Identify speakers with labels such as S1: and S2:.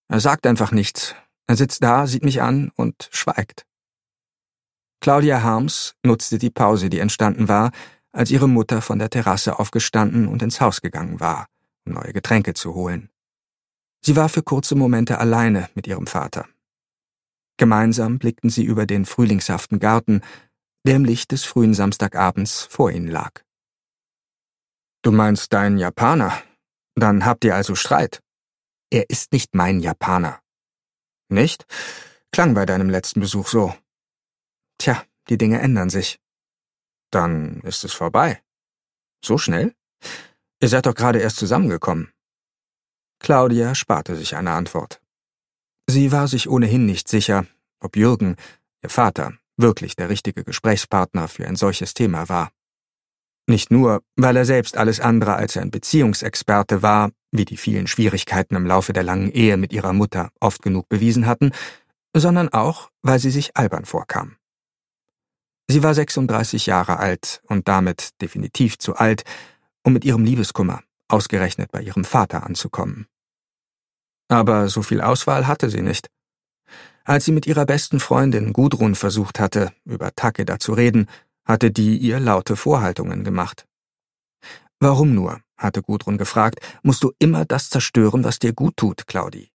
S1: Er sagt einfach nichts. Er sitzt da, sieht mich an und schweigt. Claudia Harms nutzte die Pause, die entstanden war, als ihre Mutter von der Terrasse aufgestanden und ins Haus gegangen war, um neue Getränke zu holen. Sie war für kurze Momente alleine mit ihrem Vater. Gemeinsam blickten sie über den frühlingshaften Garten, der im Licht des frühen Samstagabends vor ihnen lag. »Du meinst deinen Japaner? Dann habt ihr also Streit?« »Er ist nicht mein Japaner.« »Nicht? Klang bei deinem letzten Besuch so.« »Tja, die Dinge ändern sich.« »Dann ist es vorbei.« »So schnell? Ihr seid doch gerade erst zusammengekommen.« Claudia sparte sich eine Antwort. Sie war sich ohnehin nicht sicher, ob Jürgen, ihr Vater, wirklich der richtige Gesprächspartner für ein solches Thema war. Nicht nur, weil er selbst alles andere als ein Beziehungsexperte war, wie die vielen Schwierigkeiten im Laufe der langen Ehe mit ihrer Mutter oft genug bewiesen hatten, sondern auch, weil sie sich albern vorkam. Sie war 36 Jahre alt und damit definitiv zu alt, um mit ihrem Liebeskummer ausgerechnet bei ihrem Vater anzukommen. Aber so viel Auswahl hatte sie nicht. Als sie mit ihrer besten Freundin Gudrun versucht hatte, über Takeda zu reden, hatte die ihr laute Vorhaltungen gemacht. »Warum nur?« hatte Gudrun gefragt, »musst du immer das zerstören, was dir gut tut, Claudi?«